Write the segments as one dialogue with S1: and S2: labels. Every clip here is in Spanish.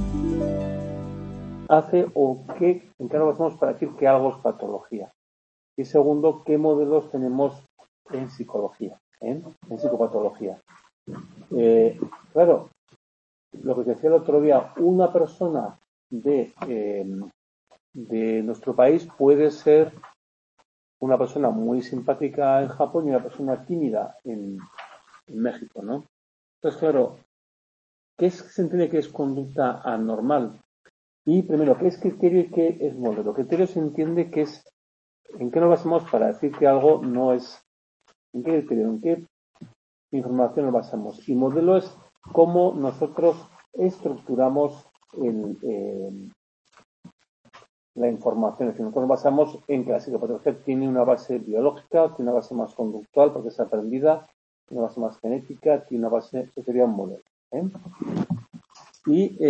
S1: hace o en qué nos basamos para decir que algo es patología. Y segundo, qué modelos tenemos en psicología, en psicopatología. Claro, lo que decía el otro día, una persona de nuestro país puede ser una persona muy simpática en Japón y una persona tímida en México, ¿no? Entonces, claro, ¿qué se entiende que es conducta anormal? Y primero, ¿qué es criterio y qué es modelo? Criterio se entiende que es en qué nos basamos para decir que algo no es, en qué criterio, en qué información nos basamos. Y modelo es cómo nosotros estructuramos la información. Es decir, nosotros nos basamos en que la psicopatología tiene una base biológica, tiene una base más conductual porque es aprendida, tiene una base más genética, tiene una base que sería un modelo. Y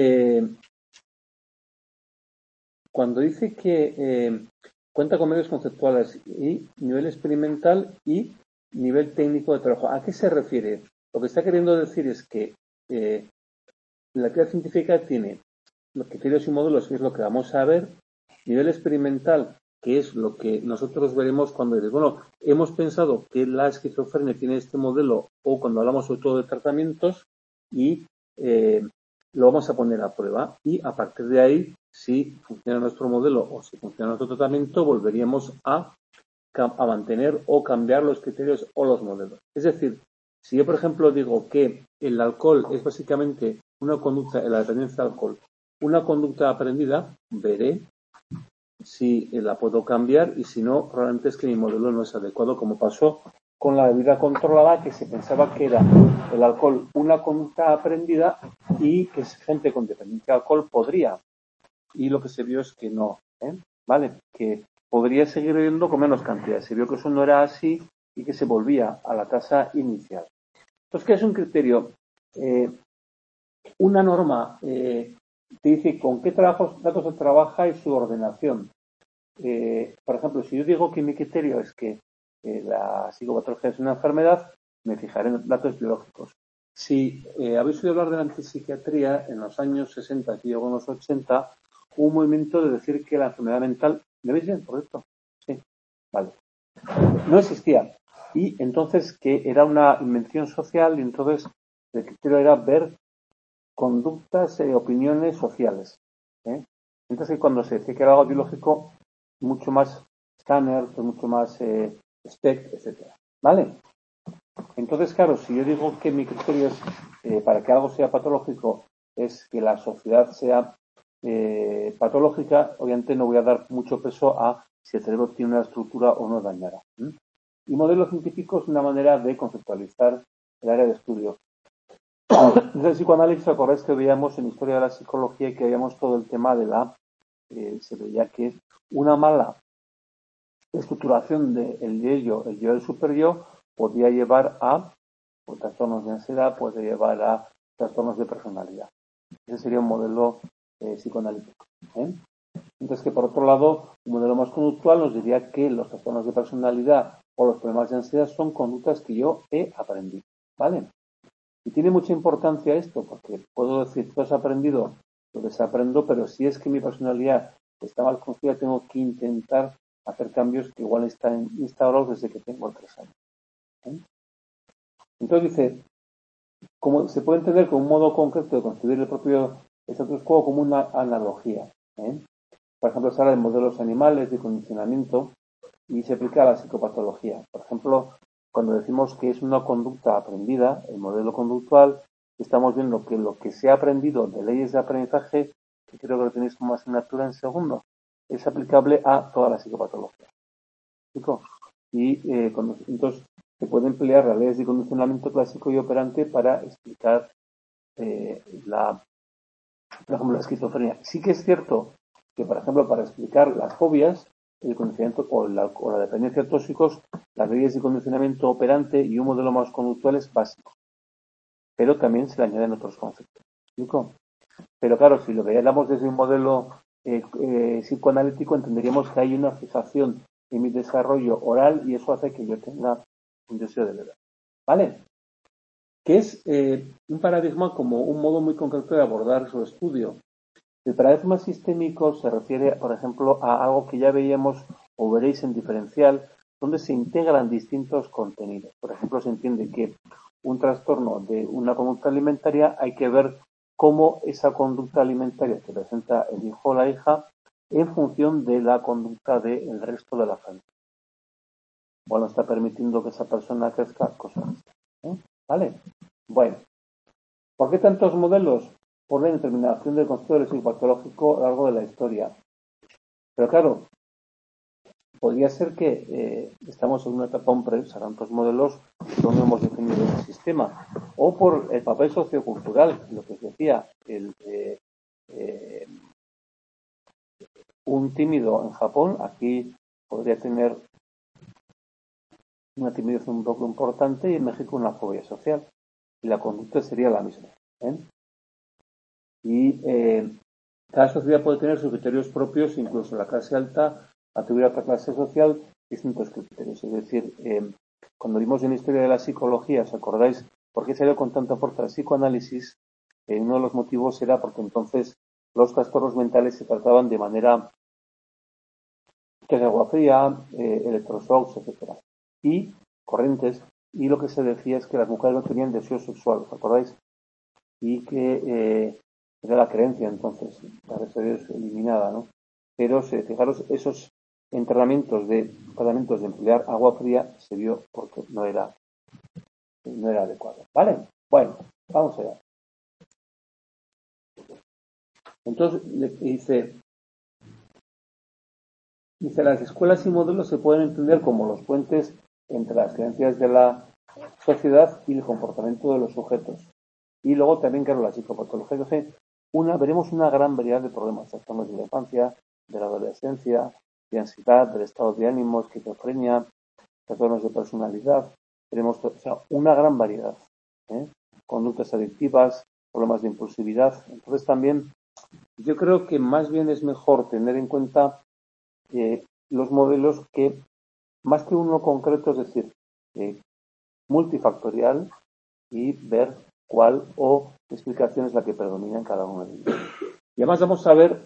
S1: cuando dice que cuenta con medios conceptuales y nivel experimental y nivel técnico de trabajo, ¿a qué se refiere? Lo que está queriendo decir es que la actividad científica tiene los criterios y módulos, que es lo que vamos a ver, nivel experimental, que es lo que nosotros veremos cuando dices, bueno, hemos pensado que la esquizofrenia tiene este modelo, o cuando hablamos sobre todo de tratamientos, y lo vamos a poner a prueba, y a partir de ahí, si funciona nuestro modelo o si funciona nuestro tratamiento, volveríamos a mantener o cambiar los criterios o los modelos. Es decir, si yo, por ejemplo, digo que el alcohol es básicamente una conducta, la dependencia del alcohol, una conducta aprendida, veré si la puedo cambiar y si no, probablemente es que mi modelo no es adecuado, como pasó con la bebida controlada, que se pensaba que era el alcohol una conducta aprendida y que gente con dependencia de alcohol podría. Y lo que se vio es que no, ¿vale? Que podría seguir bebiendo con menos cantidad. Se vio que eso no era así y que se volvía a la tasa inicial. Entonces, ¿qué es un criterio? Una norma te dice con qué datos se trabaja y su ordenación. Por ejemplo, si yo digo que mi criterio es que la psicopatología es una enfermedad, me fijaré en datos biológicos. Si habéis oído hablar de la antipsiquiatría, en los años 60 y luego en los 80, hubo un movimiento de decir que la enfermedad mental, ¿me veis bien? ¿Por esto? Sí, vale. No existía. Y entonces que era una invención social y entonces el criterio era ver conductas y opiniones sociales. Entonces cuando se decía que era algo biológico, mucho más Scanner, mucho más Speck, etcétera. ¿Vale? Entonces, claro, si yo digo que mi criterio es, para que algo sea patológico, es que la sociedad sea patológica, obviamente no voy a dar mucho peso a si el cerebro tiene una estructura o no dañada. Y modelo científico es una manera de conceptualizar el área de estudio. Desde el psicoanálisis, acordáis que veíamos en Historia de la Psicología que veíamos todo el tema de se veía que una mala estructuración del yo, el yo del superyo, podía llevar a trastornos de ansiedad, puede llevar a trastornos de personalidad. Ese sería un modelo psicoanalítico. Entonces, que por otro lado, un modelo más conductual nos diría que los trastornos de personalidad o los problemas de ansiedad son conductas que yo he aprendido. ¿Vale? Y tiene mucha importancia esto, porque puedo decir, tú has aprendido lo que se aprendo, pero si es que mi personalidad está mal construida, tengo que intentar hacer cambios que igual están instaurados desde que tengo 3 años. Entonces dice, como se puede entender como un modo concreto de construir el propio status quo como una analogía. Por ejemplo, se habla de modelos animales, de condicionamiento, y se aplica a la psicopatología. Por ejemplo, cuando decimos que es una conducta aprendida, el modelo conductual, estamos viendo que lo que se ha aprendido de leyes de aprendizaje, que creo que lo tenéis como asignatura en segundo, es aplicable a toda la psicopatología. ¿Explico? Y entonces se puede emplear las leyes de condicionamiento clásico y operante para explicar por ejemplo, la esquizofrenia. Sí que es cierto que, por ejemplo, para explicar las fobias, el condicionamiento o la dependencia de tóxicos, las leyes de condicionamiento operante y un modelo más conductual es básico. Pero también se le añaden otros conceptos. ¿Explico? Pero claro, si lo veíamos desde un modelo psicoanalítico, entenderíamos que hay una fijación en mi desarrollo oral y eso hace que yo tenga un deseo de beber. ¿Vale? Que es un paradigma como un modo muy concreto de abordar su estudio. El paradigma sistémico se refiere, por ejemplo, a algo que ya veíamos o veréis en diferencial, donde se integran distintos contenidos. Por ejemplo, se entiende que un trastorno de una conducta alimentaria hay que ver cómo esa conducta alimentaria que presenta el hijo o la hija en función de la conducta del resto de la familia. Bueno, está permitiendo que esa persona crezca cosas. ¿Vale? Bueno, ¿por qué tantos modelos? Por la determinación del concepto del psicopatológico a lo largo de la historia. Pero claro, podría ser que estamos en una etapa serán tantos modelos donde hemos definido un sistema, o por el papel sociocultural, lo que os decía, un tímido en Japón, aquí podría tener una timidez un poco importante y en México una fobia social, y la conducta sería la misma. Y cada sociedad puede tener sus criterios propios, incluso la clase alta atribuye a otra clase social distintos criterios. Es decir, cuando vimos en la historia de la psicología, ¿os acordáis por qué salió con tanta fuerza el psicoanálisis? Uno de los motivos era porque entonces los trastornos mentales se trataban de manera que es agua fría, electroshocks, etcétera, y corrientes, y lo que se decía es que las mujeres no tenían deseo sexual, ¿os acordáis? Y que era la creencia entonces, la deseo es eliminada, ¿no? Pero fijaros, esos tratamientos de emplear agua fría se vio porque no era adecuado. ¿Vale? Bueno, vamos allá. Entonces dice, las escuelas y modelos se pueden entender como los puentes entre las creencias de la sociedad y el comportamiento de los sujetos. Y luego también, claro, la psicopatología. Veremos una gran variedad de problemas, trastornos de la infancia, de la adolescencia, de ansiedad, del estado de ánimo, esquizofrenia, trastornos de personalidad. Veremos una gran variedad. Conductas adictivas, problemas de impulsividad. Entonces también yo creo que más bien es mejor tener en cuenta los modelos que, más que uno concreto, es decir, multifactorial, y ver cuál o explicación es la que predomina en cada uno de ellos. Y además vamos a ver,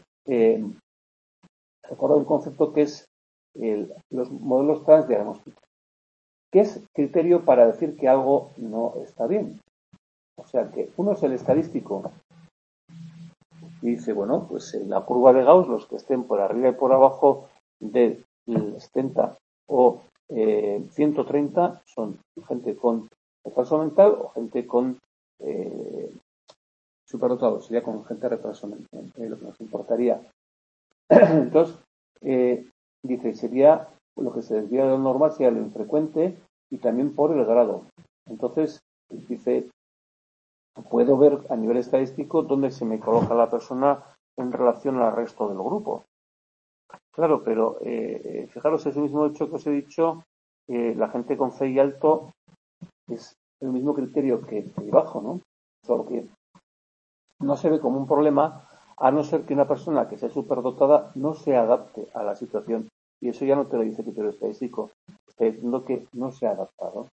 S1: recordad un concepto que es los modelos transdiagnósticos. ¿Qué es criterio para decir que algo no está bien? O sea que uno es el estadístico y dice, bueno, pues en la curva de Gauss, los que estén por arriba y por abajo del 70 o 130 son gente con retraso mental o gente con superdotado, sería con gente retraso mental, lo que nos importaría. Entonces, dice, sería lo que se desvía de lo normal, sería lo infrecuente y también por el grado. Entonces, dice, puedo ver a nivel estadístico dónde se me coloca la persona en relación al resto del grupo. Claro, pero fijaros, ese mismo hecho que os he dicho, la gente con CI alto es el mismo criterio que bajo, ¿no? Solo que no se ve como un problema a no ser que una persona que sea superdotada no se adapte a la situación. Y eso ya no te lo dice el criterio estadístico, está diciendo que no se ha adaptado.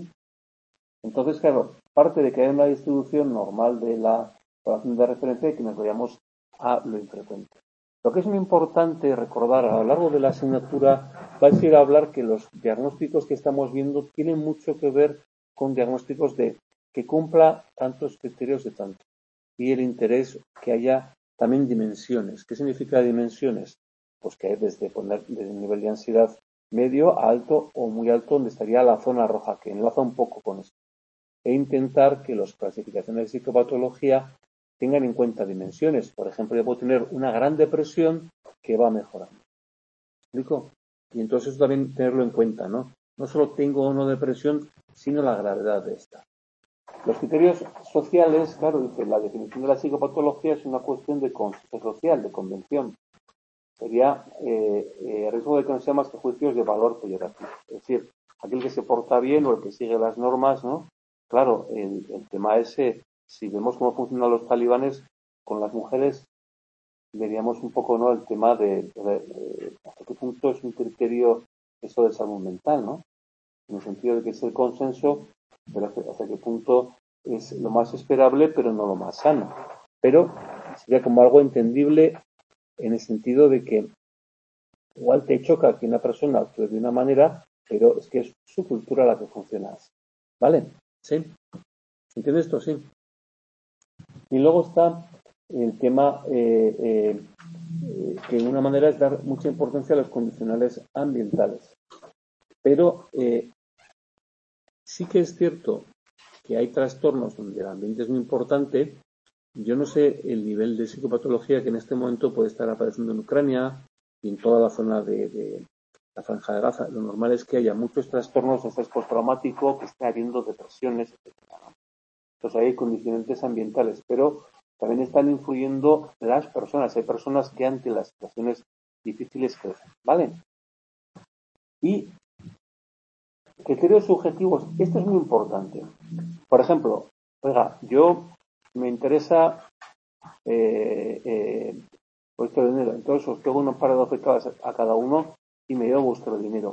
S1: Entonces, claro, parte de que haya una distribución normal de la población de referencia y que nos vayamos a lo infrecuente. Lo que es muy importante recordar a lo largo de la asignatura va a ser hablar que los diagnósticos que estamos viendo tienen mucho que ver con diagnósticos de que cumpla tantos criterios de tanto y el interés que haya también dimensiones. ¿Qué significa dimensiones? Pues que hay desde el nivel de ansiedad medio a alto o muy alto, donde estaría la zona roja, que enlaza un poco con esto. E intentar que las clasificaciones de psicopatología tengan en cuenta dimensiones. Por ejemplo, yo puedo tener una gran depresión que va mejorando. ¿Me explico? Y entonces eso también tenerlo en cuenta, ¿no? No solo tengo una depresión, sino la gravedad de esta. Los criterios sociales, claro, dice, la definición de la psicopatología es una cuestión de concepto social, de convención. Sería riesgo de que no sea más que juicios de valor peyorativo. Es decir, aquel que se porta bien o el que sigue las normas, ¿no? Claro, el tema es, si vemos cómo funcionan los talibanes con las mujeres, veríamos un poco, ¿no?, el tema de hasta qué punto es un criterio eso de salud mental, ¿no? En el sentido de que es el consenso, pero hasta qué punto es lo más esperable, pero no lo más sano. Pero sería como algo entendible en el sentido de que igual te choca que una persona actúe de una manera, pero es que es su cultura la que funciona así. ¿Vale? ¿Sí? ¿Entiendes esto? Sí. Y luego está el tema que una manera es dar mucha importancia a los condicionales ambientales. Pero sí que es cierto que hay trastornos donde el ambiente es muy importante. Yo no sé el nivel de psicopatología que en este momento puede estar apareciendo en Ucrania y en toda la zona de la Franja de Gaza. Lo normal es que haya muchos trastornos de estrés postraumático, que esté habiendo depresiones, etc. Entonces hay condicionantes ambientales, pero también están influyendo las personas. Hay personas que ante las situaciones difíciles crecen, ¿vale? Y criterios subjetivos, esto es muy importante. Por ejemplo, oiga, yo me interesa vuestro dinero, entonces os tengo unos par de ofertas a cada uno y me llevo vuestro dinero.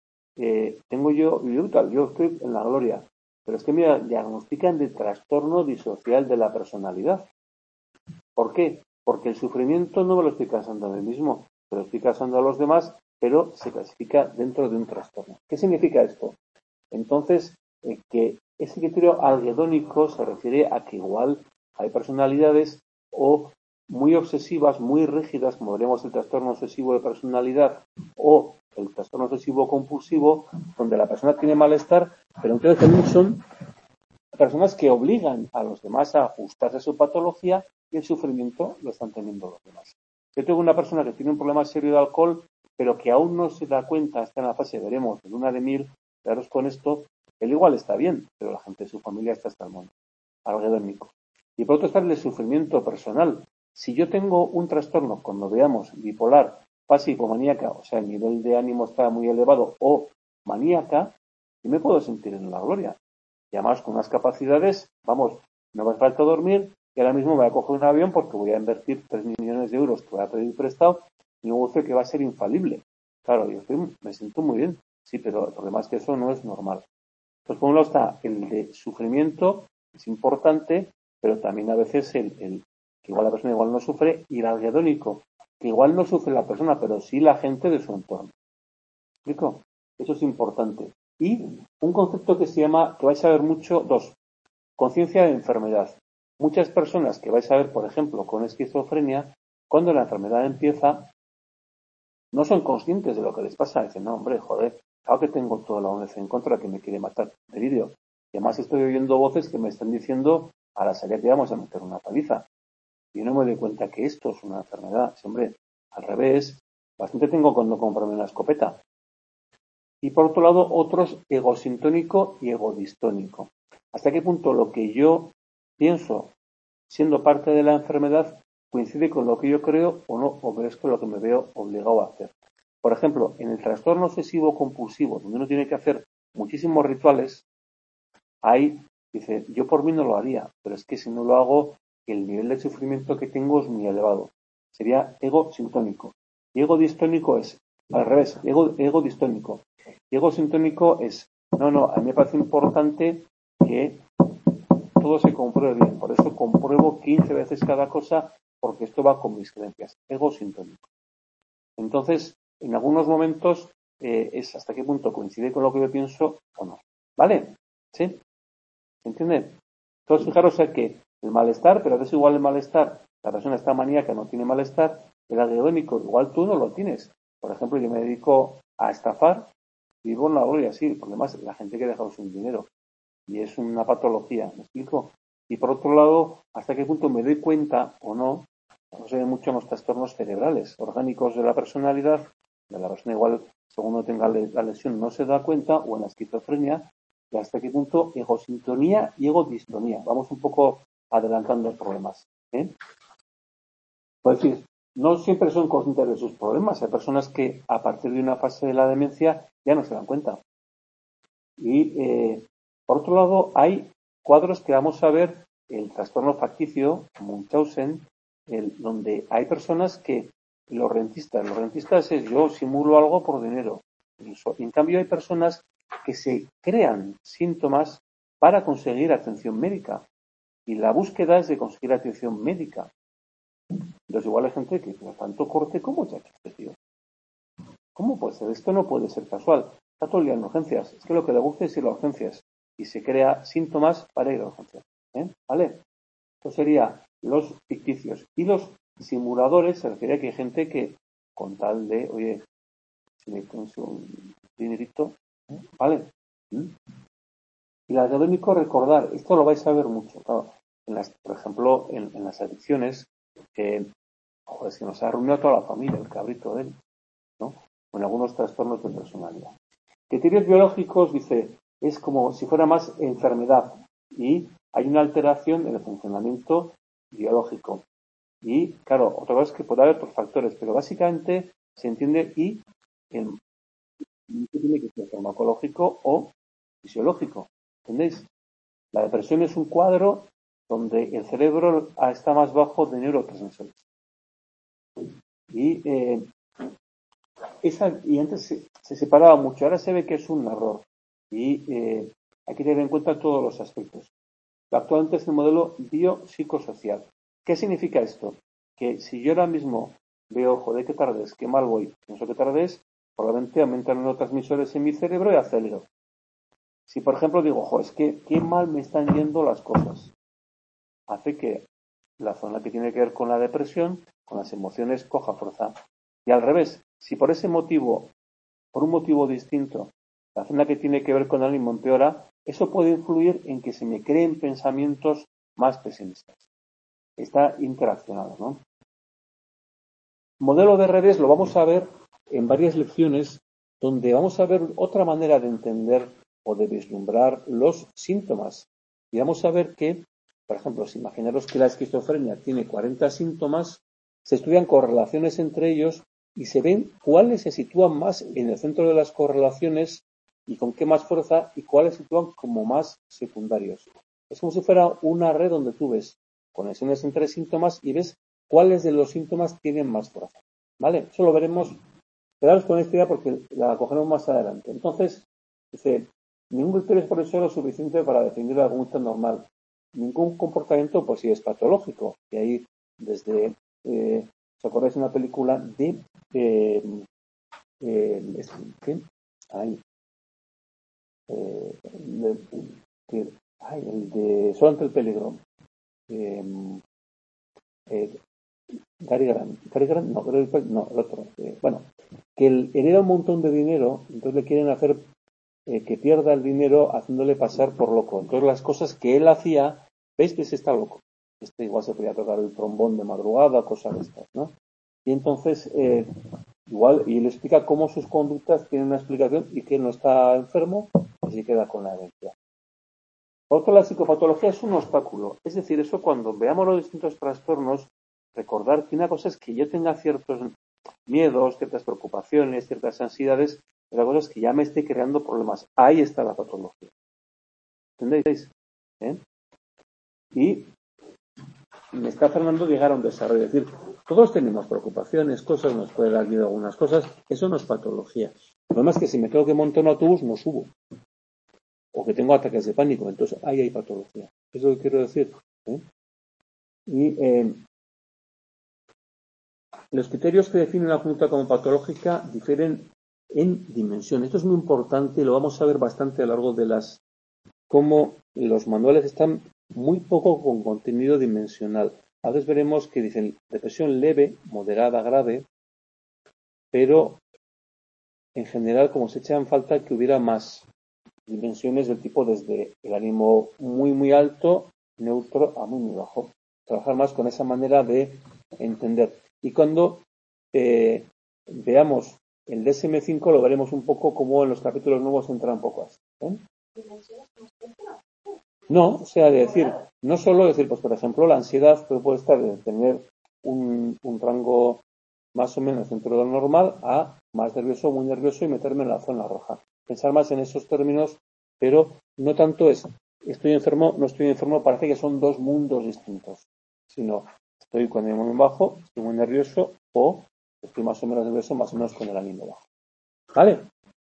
S1: Tengo yo estoy en la gloria, pero es que me diagnostican de trastorno disocial de la personalidad. ¿Por qué? Porque el sufrimiento no me lo estoy causando a mí mismo, me lo estoy causando a los demás, pero se clasifica dentro de un trastorno. ¿Qué significa esto? Entonces, que ese criterio algedónico se refiere a que igual hay personalidades o muy obsesivas, muy rígidas, como veremos el trastorno obsesivo de personalidad o el trastorno obsesivo compulsivo, donde la persona tiene malestar, pero entonces también son personas que obligan a los demás a ajustarse a su patología y el sufrimiento lo están teniendo los demás. Yo tengo una persona que tiene un problema serio de alcohol, pero que aún no se da cuenta, está en la fase, veremos, de luna de miel, claros con esto, él igual está bien, pero la gente de su familia está hasta el mundo, algedónico. Y por otro está el de sufrimiento personal. Si yo tengo un trastorno, cuando veamos bipolar, fase hipomaníaca, o sea, el nivel de ánimo está muy elevado, o maníaca, yo me puedo sentir en la gloria. Y además con unas capacidades, vamos, no me falta dormir y ahora mismo voy a coger un avión porque voy a invertir 3 millones de euros que voy a pedir prestado y un negocio que va a ser infalible. Claro, me siento muy bien, sí, pero el problema es que eso no es normal. Pues por un lado está el de sufrimiento, es importante, pero también a veces el que igual la persona igual no sufre, y el algedónico, que igual no sufre la persona, pero sí la gente de su entorno. ¿Me explico? Eso es importante. Y un concepto que se llama, que vais a ver mucho, conciencia de enfermedad. Muchas personas que vais a ver, por ejemplo, con esquizofrenia, cuando la enfermedad empieza, no son conscientes de lo que les pasa. Dicen, no, hombre, joder, claro que tengo toda la ONG en contra que me quiere matar. Delirio. Y además estoy oyendo voces que me están diciendo, a la salida te vamos a meter una paliza. Y yo no me doy cuenta que esto es una enfermedad. Sí, hombre, al revés, bastante tengo cuando comprarme una escopeta. Y por otro lado, otros egosintónico y egodistónico. ¿Hasta qué punto lo que yo pienso, siendo parte de la enfermedad, coincide con lo que yo creo o no, o es con lo que me veo obligado a hacer? Por ejemplo, en el trastorno obsesivo compulsivo, donde uno tiene que hacer muchísimos rituales, ahí dice, yo por mí no lo haría, pero es que si no lo hago, el nivel de sufrimiento que tengo es muy elevado. Sería ego sintónico. Y ego distónico es, al revés, ego distónico. Y ego sintónico es, no, a mí me parece importante que todo se compruebe bien. Por eso compruebo 15 veces cada cosa, porque esto va con mis creencias. Ego sintónico. Entonces, en algunos momentos es hasta qué punto coincide con lo que yo pienso o no. ¿Vale? ¿Sí? ¿Entienden? Entonces, fijaros que el malestar, pero es igual el malestar, la persona está maníaca, no tiene malestar, el algedónico, igual tú no lo tienes. Por ejemplo, yo me dedico a estafar, vivo en la gloria, sí, porque además la gente que ha dejado sin dinero. Y es una patología, ¿me explico? Y por otro lado, hasta qué punto me doy cuenta o no, no se ve mucho en los trastornos cerebrales, orgánicos de la personalidad, de la persona igual, según no tenga la lesión, no se da cuenta, o en la esquizofrenia, y hasta qué punto egosintonía y egodistonía. Vamos un poco adelantando problemas. Pues decir, no siempre son conscientes de sus problemas. Hay personas que a partir de una fase de la demencia ya no se dan cuenta. Y por otro lado, hay cuadros que vamos a ver, el trastorno facticio, Munchausen, donde hay personas que los rentistas es yo simulo algo por dinero. En cambio, hay personas que se crean síntomas para conseguir atención médica. Y la búsqueda es de conseguir atención médica. Entonces igual hay gente que tiene tanto corte como ya que tío. ¿Cómo puede ser? Esto no puede ser casual. Está todo el día en urgencias. Es que lo que le gusta es ir a urgencias. Y se crea síntomas para ir a urgencias. ¿Vale? Esto sería los ficticios. Y los simuladores se refiere a que hay gente que, con tal de, oye, si me consigo un dinerito, ¿vale? Y el académico, recordar, esto lo vais a ver mucho, claro, por ejemplo, en las adicciones, joder, es que nos ha reunido a toda la familia, el cabrito de él, ¿no? O en algunos trastornos de personalidad. Criterios biológicos, dice, es como si fuera más enfermedad y hay una alteración en el funcionamiento biológico. Y, claro, otra cosa es que puede haber otros factores, pero básicamente se entiende y en, tiene que ser farmacológico o fisiológico. ¿Entendéis? La depresión es un cuadro donde el cerebro está más bajo de neurotransmisores. Y, y antes se separaba mucho, ahora se ve que es un error. Y hay que tener en cuenta todos los aspectos. Actualmente es el modelo biopsicosocial. ¿Qué significa esto? Que si yo ahora mismo veo, joder, qué tarde es, qué mal voy, pienso que tarde es, probablemente aumentan los neurotransmisores en mi cerebro y acelero. Si, por ejemplo, digo, joder, es que qué mal me están yendo las cosas, hace que la zona que tiene que ver con la depresión, con las emociones, coja fuerza. Y al revés, si por ese motivo, por un motivo distinto, la zona que tiene que ver con el ánimo empeora, eso puede influir en que se me creen pensamientos más pesimistas. Está interaccionado, ¿no? Modelo de redes lo vamos a ver en varias lecciones donde vamos a ver otra manera de entender o de vislumbrar los síntomas. Y vamos a ver que, por ejemplo, si imaginaros que la esquizofrenia tiene 40 síntomas, se estudian correlaciones entre ellos y se ven cuáles se sitúan más en el centro de las correlaciones y con qué más fuerza y cuáles se sitúan como más secundarios. Es como si fuera una red donde tú ves conexiones entre síntomas y ves cuáles de los síntomas tienen más fuerza. ¿Vale? Eso lo veremos. Quedaros con esta idea porque la cogeremos más adelante. Entonces, dice, ningún criterio es por eso lo suficiente para definir la conducta normal. Ningún comportamiento, pues sí, es patológico. Y ahí, desde, ¿os acordáis de una película de, ¿qué? Ahí, el de Solo ante el peligro. Gary Grant, no, el otro. Bueno, que él hereda un montón de dinero, entonces le quieren hacer que pierda el dinero haciéndole pasar por loco. Entonces las cosas que él hacía, veis que se está loco. Este igual se podía tocar el trombón de madrugada, cosas de estas, ¿no? Y entonces, igual, y le explica cómo sus conductas tienen una explicación y que él no está enfermo, así queda con la herencia. Por otro, la psicopatología es un obstáculo. Es decir, eso cuando veamos los distintos trastornos, recordar que una cosa es que yo tenga ciertos miedos, ciertas preocupaciones, ciertas ansiedades, y la cosa es que ya me esté creando problemas. Ahí está la patología. ¿Entendéis? Y me está Fernando llegar a un desarrollo. Es decir, todos tenemos preocupaciones, cosas, nos puede dar miedo a algunas cosas. Eso no es patología. El problema es que si me tengo que montar un autobús, no subo. O que tengo ataques de pánico. Entonces, ahí hay patología. Es lo que quiero decir. Y los criterios que definen la conducta como patológica difieren en dimensión. Esto es muy importante y lo vamos a ver bastante a lo largo de cómo los manuales están muy poco con contenido dimensional. A veces veremos que dicen depresión leve, moderada, grave, pero en general como se echa en falta que hubiera más dimensiones del tipo desde el ánimo muy muy alto, neutro a muy muy bajo. Trabajar más con esa manera de entender. Y cuando veamos el DSM-5 lo veremos un poco como en los capítulos nuevos entra un poco así. No, o sea, de decir, no solo decir, pues por ejemplo, la ansiedad puede estar de tener un rango más o menos dentro de lo normal a más nervioso, muy nervioso y meterme en la zona roja. Pensar más en esos términos, pero no tanto es estoy enfermo, no estoy enfermo, parece que son dos mundos distintos, sino estoy con el ánimo bajo, estoy muy nervioso o estoy más o menos nervioso, más o menos con el ánimo bajo. ¿Vale?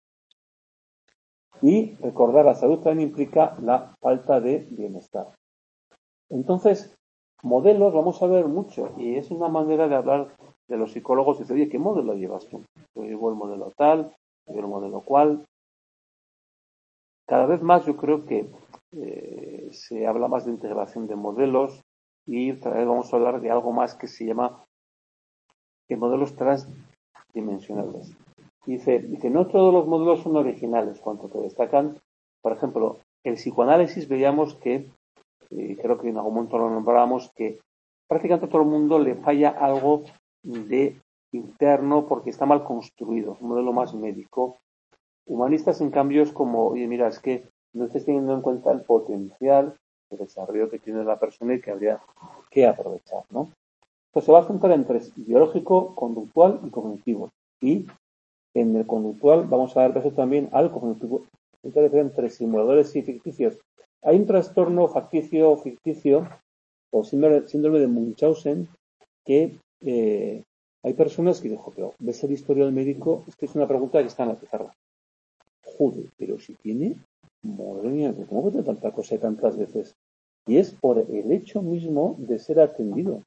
S1: Y recordar, la salud también implica la falta de bienestar. Entonces, Modelos vamos a ver mucho y es una manera de hablar de los psicólogos. Dice, oye, ¿qué modelo llevas tú? Yo llevo el modelo tal, yo el modelo cual. Cada vez más yo creo que se habla más de integración de modelos y otra vez vamos a hablar de algo más que se llama modelos transdimensionales. Dice, no todos los modelos son originales, cuanto que destacan, por ejemplo, el psicoanálisis veíamos que, creo que en algún momento lo nombrábamos, que prácticamente a todo el mundo le falla algo de interno porque está mal construido, un modelo más médico. Humanistas, en cambio, es como, oye, mira, es que no estés teniendo en cuenta el potencial de desarrollo que tiene la persona y que habría que aprovechar, ¿no? Pues se va a centrar en tres: biológico, conductual y cognitivo. Y en el conductual vamos a dar peso también al cognitivo, entre simuladores y ficticios. Hay un trastorno ficticio o síndrome de Munchausen que hay personas que dicen, pero ves el historial médico, es que es una pregunta que está en la pizarra. Joder, pero si tiene, madre mía, ¿cómo puede tanta cosa tantas veces? Y es por el hecho mismo de ser atendido.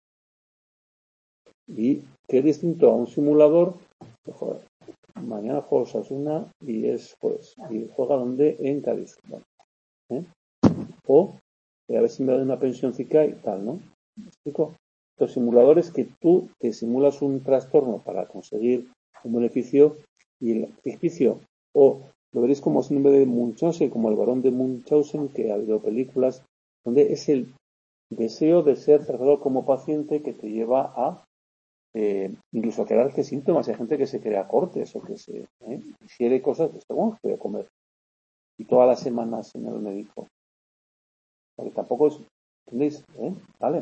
S1: Y que es distinto a un simulador, joder, mañana juega Osasuna y es jueves. ¿Y juega donde? En Cádiz. Bueno, o a ver si me da una pensioncita y tal, ¿no? ¿Me explico? Los simuladores que tú te simulas un trastorno para conseguir un beneficio y el ficticio, o lo veréis como síndrome de Munchausen, como el varón de Munchausen, que ha habido películas donde es el deseo de ser tratado como paciente que te lleva a incluso a quedarte síntomas. Hay gente que se crea cortes o que se ingiere cosas que bueno, voy a comer y todas las semanas en el médico, porque tampoco es, ¿entendéis? Vale,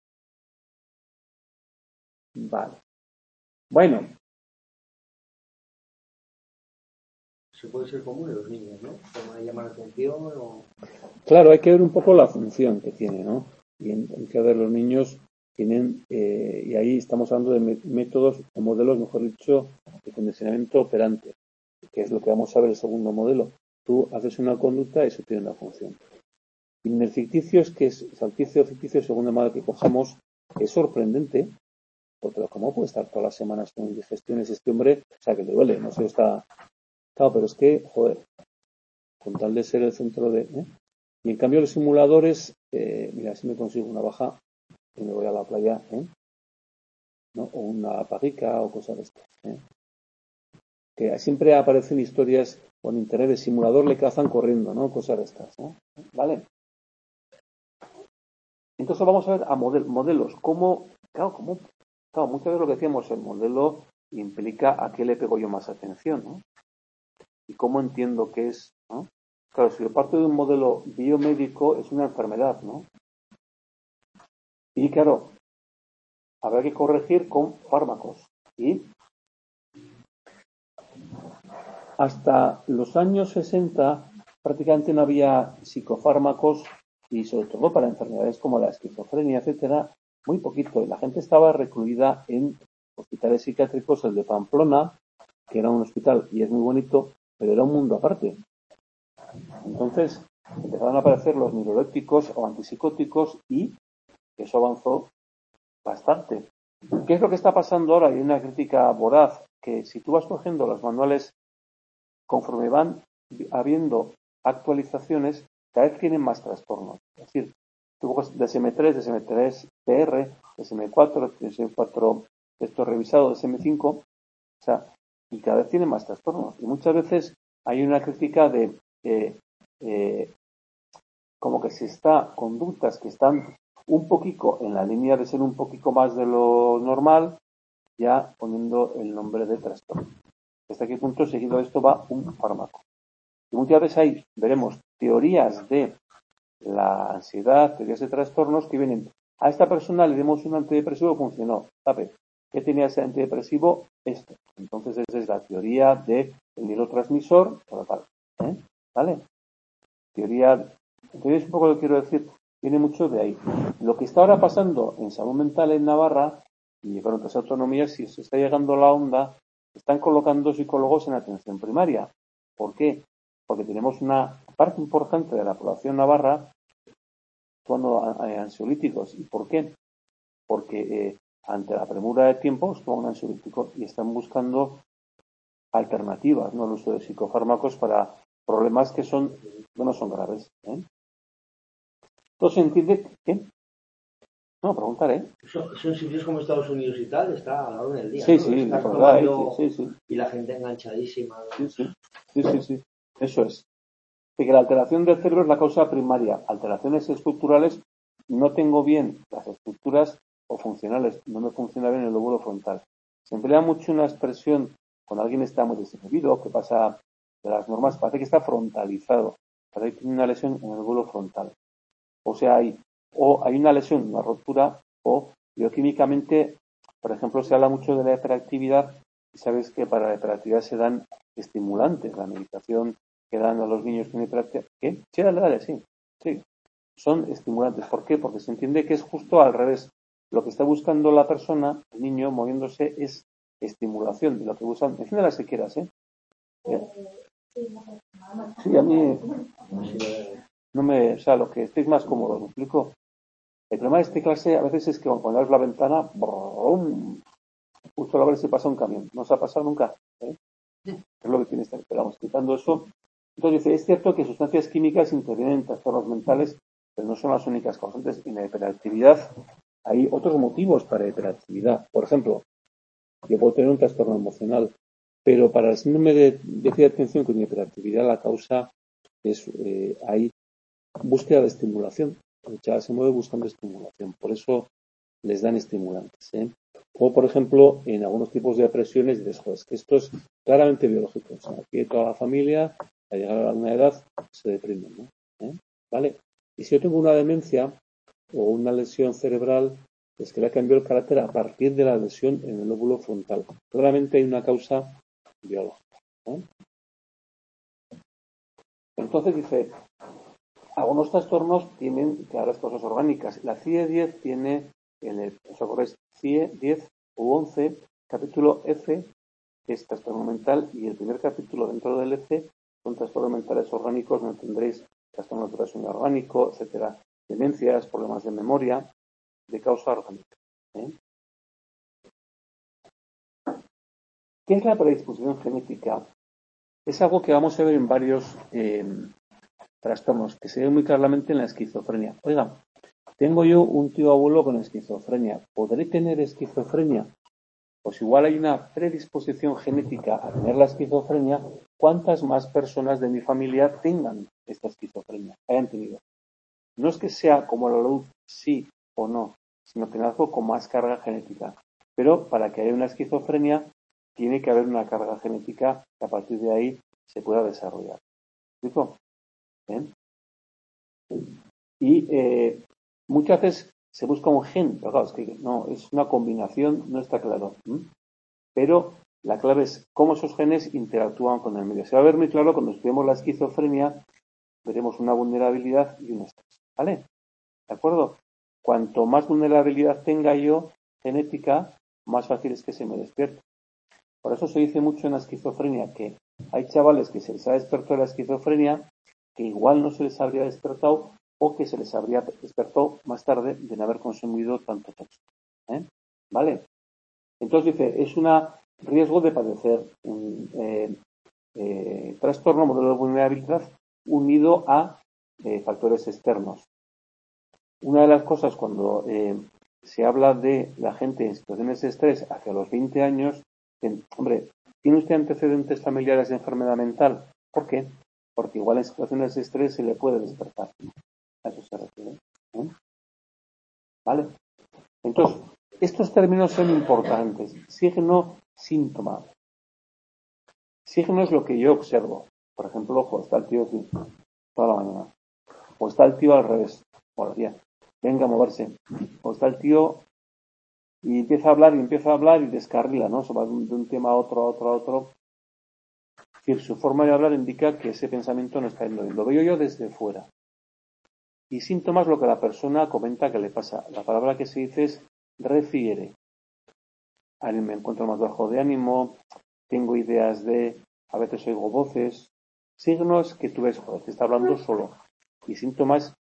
S1: bueno,
S2: Se puede ser común en los niños, ¿no? Como de llamar la atención o...
S1: claro, hay que ver un poco la función que tiene, ¿no? Y hay que ver, los niños tienen, y ahí estamos hablando de métodos o modelos, mejor dicho, de condicionamiento operante, que es lo que vamos a ver el segundo modelo. Tú haces una conducta y eso tiene una función. Y en el ficticio, es que es ficticio, según el modelo que cojamos, es sorprendente, porque ¿cómo puede estar todas las semanas con indigestiones este hombre? O sea, que le duele, no sé, está... Claro, pero es que, joder, con tal de ser el centro de... Y en cambio los simuladores, mira, si me consigo una baja y me voy a la playa, ¿no? O una pajica o cosas de estas. Que siempre aparecen historias con internet de simulador, le cazan corriendo, ¿no? Cosas de estas, ¿no? ¿Vale? Entonces vamos a ver a modelos. Claro, muchas veces lo que decíamos, el modelo implica a qué le pego yo más atención, ¿no? Y cómo entiendo que es, ¿no? Claro, si yo parto de un modelo biomédico, es una enfermedad, ¿no? Y claro, habrá que corregir con fármacos. Y hasta los años 60 prácticamente no había psicofármacos y sobre todo para enfermedades como la esquizofrenia, etcétera, muy poquito. Y la gente estaba recluida en hospitales psiquiátricos, el de Pamplona, que era un hospital y es muy bonito, pero era un mundo aparte. Entonces empezaron a aparecer los neurolépticos o antipsicóticos y eso avanzó bastante. ¿Qué es lo que está pasando ahora? Hay una crítica voraz que si tú vas cogiendo los manuales conforme van habiendo actualizaciones, cada vez tienen más trastornos. Es decir, tú coges DSM-3, DSM-3-PR, DSM-4, DSM-4 esto revisado, DSM-5, o sea, y cada vez tienen más trastornos. Y muchas veces hay una crítica de como que se está conductas que están un poquito en la línea de ser un poquito más de lo normal, ya poniendo el nombre de trastorno. ¿Hasta qué punto seguido esto va un fármaco? Y muchas veces ahí veremos teorías de la ansiedad, teorías de trastornos que vienen. A esta persona le dimos un antidepresivo, funcionó. ¿Sabe? ¿Qué tenía ese antidepresivo? Esto. Entonces esa es la teoría del neurotransmisor, tal. ¿Vale? Teoría. Entonces un poco lo que quiero decir, viene mucho de ahí. Lo que está ahora pasando en salud mental en Navarra y con otras autonomías, si se está llegando a la onda, están colocando psicólogos en atención primaria. ¿Por qué? Porque tenemos una parte importante de la población navarra tomando ansiolíticos. ¿Y por qué? Porque ante la premura de tiempos toman un ansiolítico y están buscando alternativas, no el uso de psicofármacos para problemas que no son graves. Entonces entiende que, no, preguntaré.
S2: Son sitios como Estados Unidos y tal, está a la orden del día,
S1: Sí,
S2: ¿no?
S1: sí,
S2: Estás
S1: pues,
S2: tomando
S1: sí.
S2: y la gente enganchadísima, ¿no?
S1: Sí. Eso es. Que la alteración del cerebro es la causa primaria. Alteraciones estructurales, no tengo bien las estructuras o funcionales, no me funciona bien el lóbulo frontal. Se emplea mucho una expresión cuando alguien está muy desinhibido, que pasa de las normas, parece que está frontalizado, parece que tiene una lesión en el lóbulo frontal. O sea, hay una lesión, una rotura, o bioquímicamente, por ejemplo, se habla mucho de la hiperactividad y sabes que para la hiperactividad se dan estimulantes, la medicación que dan a los niños con hiperactividad. ¿Qué? Sí, dale, sí. Son estimulantes. ¿Por qué? Porque se entiende que es justo al revés. Lo que está buscando la persona, el niño, moviéndose, es estimulación. Y lo que buscan, enciende las que quieras, ¿eh? Sí, a mí no me, o sea, lo que estéis más cómodo, ¿me explico? El problema de esta clase a veces es que cuando abres la ventana, ¡brum! Justo a la vez se pasa un camión. ¿No os ha pasado nunca? Es lo que tiene esta. Pero vamos, quitando eso. Entonces dice, es cierto que sustancias químicas intervienen en trastornos mentales, pero no son las únicas causantes. En la hiperactividad hay otros motivos para hiperactividad. Por ejemplo, yo puedo tener un trastorno emocional, pero para el síndrome de déficit de atención con hiperactividad la causa es hay búsqueda de estimulación. El chaval se mueve buscando estimulación. Por eso les dan estimulantes. O, por ejemplo, en algunos tipos de depresiones dices, joder, es que esto es claramente biológico. O sea, aquí toda la familia, al llegar a una edad, se deprime, ¿no? ¿Vale? Y si yo tengo una demencia o una lesión cerebral, es que le ha cambiado el carácter a partir de la lesión en el lóbulo frontal. Claramente hay una causa biológica. Entonces dice, algunos trastornos tienen claras causas orgánicas. La CIE-10 tiene, ¿os acordáis? CIE-10 u 11, capítulo F, que es trastorno mental, y el primer capítulo dentro del F son trastornos mentales orgánicos, donde tendréis trastorno de sueño orgánico, etcétera, demencias, problemas de memoria, de causa orgánica. ¿Qué es la predisposición genética? Es algo que vamos a ver en varios trastornos, que se ve muy claramente en la esquizofrenia. Oiga, tengo yo un tío abuelo con esquizofrenia. ¿Podré tener esquizofrenia? Pues igual hay una predisposición genética a tener la esquizofrenia. ¿Cuántas más personas de mi familia tengan esta esquizofrenia? Hayan tenido. No es que sea como la luz, sí o no, sino que nazco con más carga genética. Pero para que haya una esquizofrenia, tiene que haber una carga genética que a partir de ahí se pueda desarrollar. ¿Explico? ¿Bien? Y muchas veces se busca un gen, pero claro, es que no, es una combinación, no está claro. Pero la clave es cómo esos genes interactúan con el medio. Se va a ver muy claro cuando estudiemos la esquizofrenia, veremos una vulnerabilidad y un estrés. ¿Vale? ¿De acuerdo? Cuanto más vulnerabilidad tenga yo genética, más fácil es que se me despierte. Por eso se dice mucho en la esquizofrenia que hay chavales que se les ha despertado la esquizofrenia, que igual no se les habría despertado o que se les habría despertado más tarde de no haber consumido tanto tóxico. ¿Vale? Entonces dice, es un riesgo de padecer un trastorno modelo de vulnerabilidad unido a factores externos. Una de las cosas cuando se habla de la gente en situaciones de estrés hacia los 20 años, hombre, ¿tiene usted antecedentes familiares de enfermedad mental? ¿Por qué? Porque igual en situaciones de estrés se le puede despertar. A eso se refiere. ¿Vale? Entonces, estos términos son importantes. Signo, síntoma. Signo es lo que yo observo. Por ejemplo, ojo, está el tío aquí, toda la mañana. O está el tío al revés. Buenos días. Venga a moverse. O está el tío y empieza a hablar y descarrila, ¿no? Se va de un tema a otro, a otro, a otro. Es decir, su forma de hablar indica que ese pensamiento no está yendo bien. Lo veo yo desde fuera. Y síntomas lo que la persona comenta que le pasa. La palabra que se dice es refiere. Me encuentro más bajo de ánimo, tengo ideas a veces oigo voces, signos que tú ves, joder, que está hablando solo. Y síntomas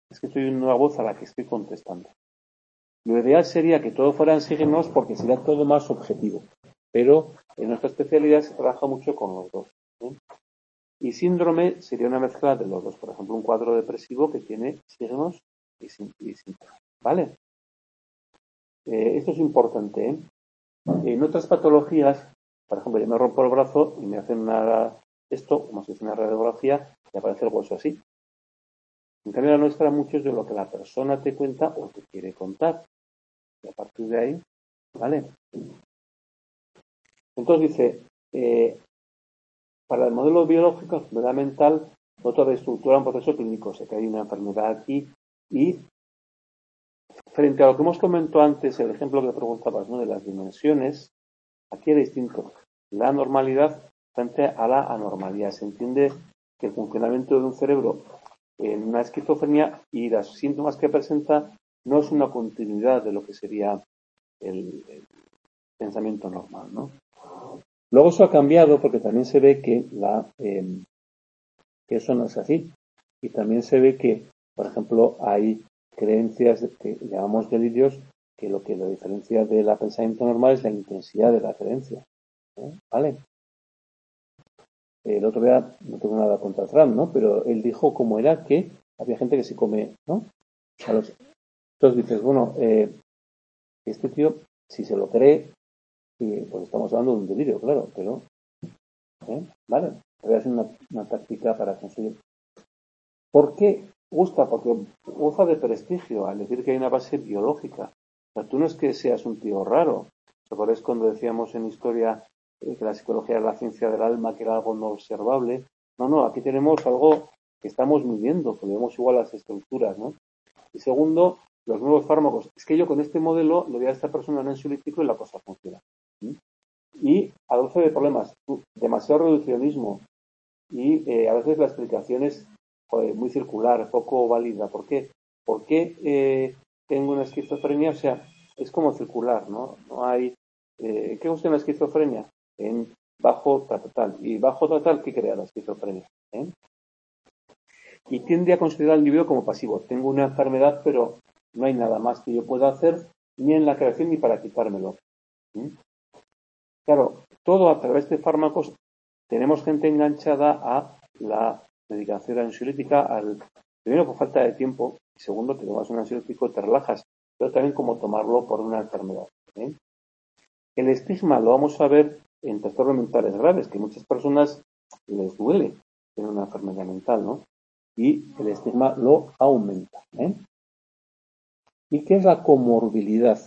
S1: es que estoy en una voz a la que estoy contestando. Lo ideal sería que todo fueran signos porque sería todo más objetivo. Pero en nuestra especialidad se trabaja mucho con los dos. Y síndrome sería una mezcla de los dos. Por ejemplo, un cuadro depresivo que tiene signos y síntomas. ¿Vale? Esto es importante. En otras patologías, por ejemplo, yo me rompo el brazo y me hacen como si fuese una radiografía, y aparece el hueso así. En cambio, la nuestra, mucho es de lo que la persona te cuenta o te quiere contar. Y a partir de ahí, ¿vale? Entonces dice, para el modelo biológico, enfermedad mental, nosotros reestructura un proceso clínico, o sea que hay una enfermedad aquí y frente a lo que hemos comentado antes, el ejemplo que preguntabas, ¿no? De las dimensiones, aquí es distinto. La normalidad frente a la anormalidad. Se entiende que el funcionamiento de un cerebro en una esquizofrenia y los síntomas que presenta no es una continuidad de lo que sería el pensamiento normal, ¿no? Luego eso ha cambiado porque también se ve que que eso no es así. Y también se ve que, por ejemplo, hay creencias que llamamos delirios que lo diferencia de la pensamiento normal es la intensidad de la creencia. ¿Vale? El otro día, no tengo nada contra Trump, ¿no? Pero él dijo cómo era que había gente que se come, ¿no? Entonces dices, bueno, este tío, si se lo cree, pues estamos hablando de un delirio, claro, pero, ¿vale? Voy a hacer una táctica para conseguir. ¿Por qué gusta? Porque goza de prestigio al decir que hay una base biológica. O sea, tú no es que seas un tío raro. ¿Recordáis cuando decíamos en historia que la psicología era la ciencia del alma, que era algo no observable? No, aquí tenemos algo que estamos midiendo, que vemos igual las estructuras, ¿no? Y segundo, los nuevos fármacos. Es que yo con este modelo le doy a esta persona un ansiolítico y la cosa funciona. Y a veces de problemas, demasiado reduccionismo y a veces la explicación es muy circular, poco válida. ¿Por qué? Porque tengo una esquizofrenia, o sea, es como circular, ¿no? No hay... ¿Qué gusta en la esquizofrenia? En bajo total. ¿Y bajo total qué crea la esquizofrenia? Y tiende a considerar el individuo como pasivo. Tengo una enfermedad, pero no hay nada más que yo pueda hacer ni en la creación ni para quitármelo. Claro, todo a través de fármacos. Tenemos gente enganchada a la medicación ansiolítica, primero por falta de tiempo y segundo te tomas un ansiolítico y te relajas, pero también como tomarlo por una enfermedad. El estigma lo vamos a ver en trastornos mentales graves, que a muchas personas les duele tener una enfermedad mental, ¿no? Y el estigma lo aumenta. ¿Y qué es la comorbilidad?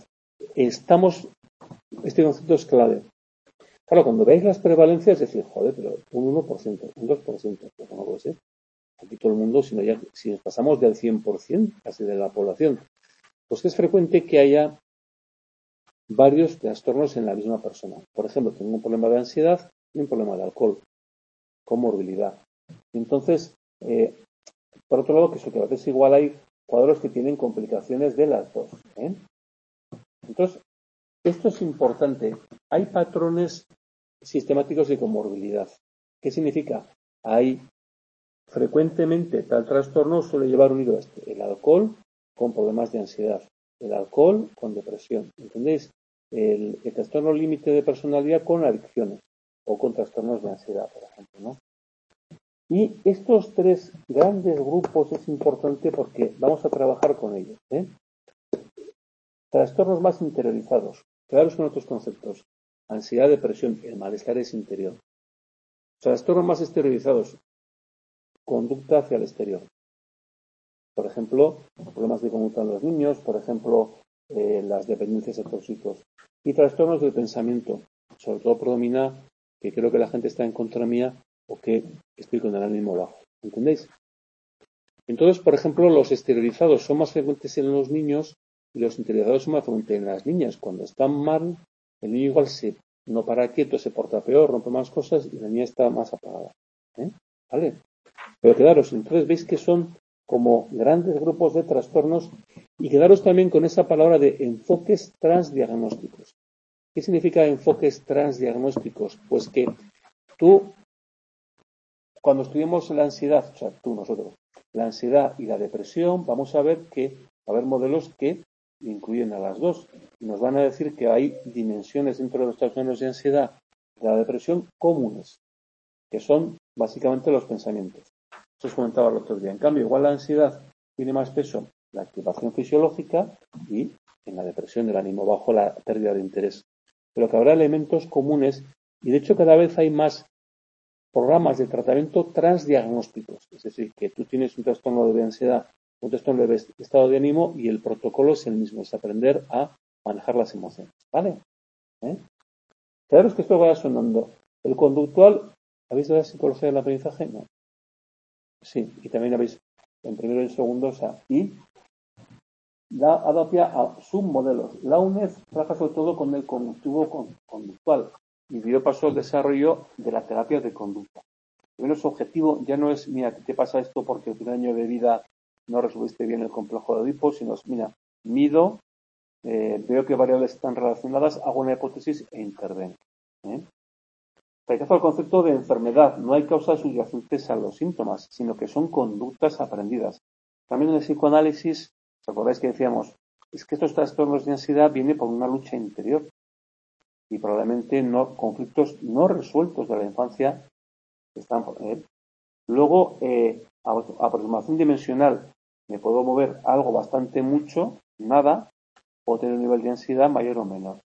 S1: Este concepto es clave. Claro, cuando veis las prevalencias, decís, joder, pero un 1%, un 2%, pues no puede ser. Aquí todo el mundo, si nos pasamos del 100% casi de la población, pues es frecuente que haya varios trastornos en la misma persona. Por ejemplo, tengo un problema de ansiedad y un problema de alcohol, comorbilidad. Entonces, por otro lado, que a veces igual hay cuadros que tienen complicaciones de las dos. Entonces, esto es importante. Hay patrones sistemáticos de comorbilidad. ¿Qué significa? Hay frecuentemente tal trastorno suele llevar unido el alcohol con problemas de ansiedad, el alcohol con depresión, ¿entendéis? El trastorno límite de personalidad con adicciones o con trastornos de ansiedad, por ejemplo, ¿no? Y estos tres grandes grupos es importante porque vamos a trabajar con ellos. Trastornos más interiorizados, claros con otros conceptos, ansiedad, depresión, el malestar es interior. Trastornos más exteriorizados, conducta hacia el exterior. Por ejemplo, problemas de conducta en los niños, por ejemplo, las dependencias de tóxicos. Y trastornos del pensamiento. Sobre todo predomina que creo que la gente está en contra mía o que estoy con el ánimo bajo. ¿Entendéis? Entonces, por ejemplo, los exteriorizados son más frecuentes en los niños y los interiorizados son más frecuentes en las niñas. Cuando están mal, el niño igual no para quieto, se porta peor, rompe más cosas y la niña está más apagada. ¿Vale? Pero quedaros, entonces veis que son como grandes grupos de trastornos y quedaros también con esa palabra de enfoques transdiagnósticos. ¿Qué significa enfoques transdiagnósticos? Pues que tú, cuando estudiamos la ansiedad, o sea, nosotros, la ansiedad y la depresión, vamos a ver que va a haber modelos que incluyen a las dos. Y nos van a decir que hay dimensiones dentro de los trastornos de ansiedad y de la depresión comunes, que son básicamente los pensamientos. Eso os comentaba el otro día. En cambio, igual la ansiedad tiene más peso la activación fisiológica y en la depresión del ánimo bajo la pérdida de interés. Pero que habrá elementos comunes y de hecho cada vez hay más programas de tratamiento transdiagnósticos. Es decir, que tú tienes un trastorno de ansiedad, un trastorno de estado de ánimo y el protocolo es el mismo, es aprender a manejar las emociones. ¿Vale? Claro que esto vaya sonando. El conductual, ¿habéis dado la psicología del aprendizaje? No. Sí, y también habéis en primero y en segundo, y ha dado pie a submodelos. La UNED trabaja sobre todo con el conductivo conductual y dio paso al desarrollo de la terapia de conducta. Primero, su objetivo ya no es, mira, ¿qué te pasa esto porque el primer año de vida no resolviste bien el complejo de Edipo? Sino, mira, mido, veo que variables están relacionadas, hago una hipótesis e intervengo. Rechazo el concepto de enfermedad. No hay causas subyacentes a los síntomas, sino que son conductas aprendidas. También en el psicoanálisis, ¿os acordáis que decíamos? Es que estos trastornos de ansiedad vienen por una lucha interior y probablemente conflictos no resueltos de la infancia que están por él. Luego, aproximación dimensional. Me puedo mover algo bastante mucho, nada, o tener un nivel de ansiedad mayor o menor.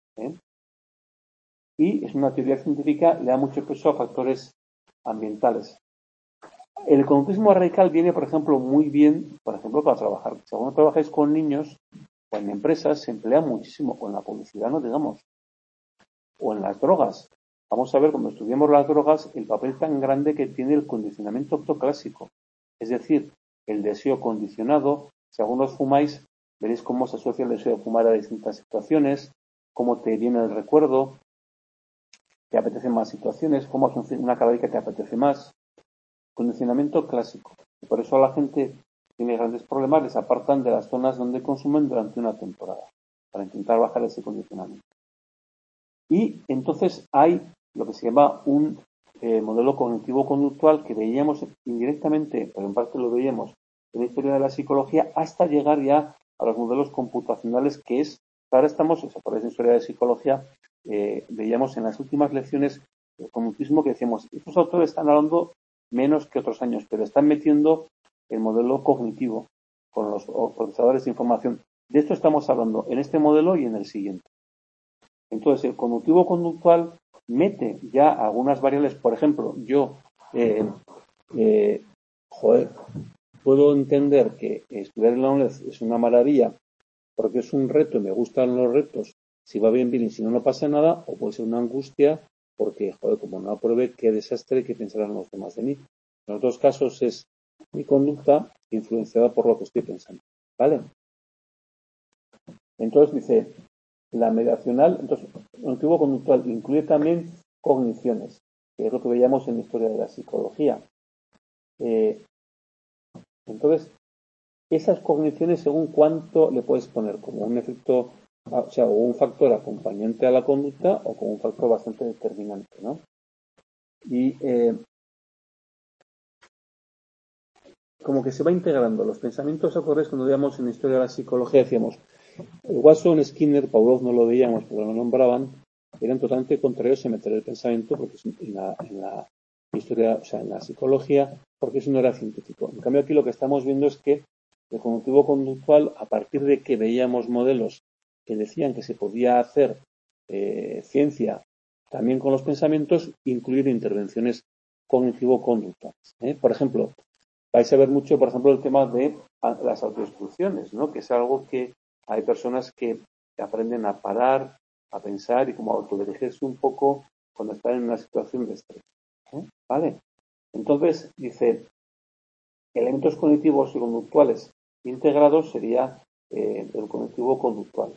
S1: Y es una teoría científica, le da mucho peso a factores ambientales. El conductismo radical viene, por ejemplo, muy bien, por ejemplo, para trabajar. Si alguno trabajáis con niños o en empresas, se emplea muchísimo, o en la publicidad, no digamos, o en las drogas. Vamos a ver, cuando estudiamos las drogas, el papel tan grande que tiene el condicionamiento octoclásico. Es decir, el deseo condicionado. Si algunos fumáis, veréis cómo se asocia el deseo de fumar a distintas situaciones, cómo te viene el recuerdo, te apetecen más situaciones, cómo hace una calórica te apetece más. Condicionamiento clásico. Y por eso la gente tiene grandes problemas, les apartan de las zonas donde consumen durante una temporada, para intentar bajar ese condicionamiento. Y entonces hay lo que se llama un modelo cognitivo-conductual que veíamos indirectamente, pero en parte lo veíamos en la historia de la psicología, hasta llegar ya a los modelos computacionales, que es, ahora estamos, por esa historia de psicología, veíamos en las últimas lecciones el conductismo que decíamos, estos autores están hablando menos que otros años, pero están metiendo el modelo cognitivo con los procesadores de información. De esto estamos hablando en este modelo y en el siguiente. Entonces, el conductivo conductual mete ya algunas variables. Por ejemplo, yo puedo entender que estudiar en la UNED es una maravilla porque es un reto y me gustan los retos. Si va bien, bien, y si no, no pasa nada. O puede ser una angustia porque, como no apruebe, qué desastre, qué pensarán los demás de mí. En los dos casos es mi conducta influenciada por lo que estoy pensando. ¿Vale? Entonces dice, la mediacional, entonces, el cognitivo conductual incluye también cogniciones, que es lo que veíamos en la historia de la psicología. Entonces, esas cogniciones, según cuánto le puedes poner, como un efecto, o sea, o un factor acompañante a la conducta o como un factor bastante determinante, ¿no? Y como que se va integrando los pensamientos acordes, cuando veíamos en la historia de la psicología, decíamos, Watson, Skinner, Pavlov no lo veíamos, pero lo nombraban, eran totalmente contrarios a meter el pensamiento porque en la historia, o sea, en la psicología, porque eso no era científico. En cambio, aquí lo que estamos viendo es que el cognitivo conductual, a partir de que veíamos modelos que decían que se podía hacer ciencia también con los pensamientos, incluir intervenciones cognitivo-conductuales. Por ejemplo, vais a ver mucho, por ejemplo, el tema de las autodestrucciones, ¿no? Que es algo que hay personas que aprenden a parar, a pensar y como a autodirigirse un poco cuando están en una situación de estrés. ¿Vale? Entonces, dice, elementos cognitivos y conductuales integrados sería el cognitivo conductual.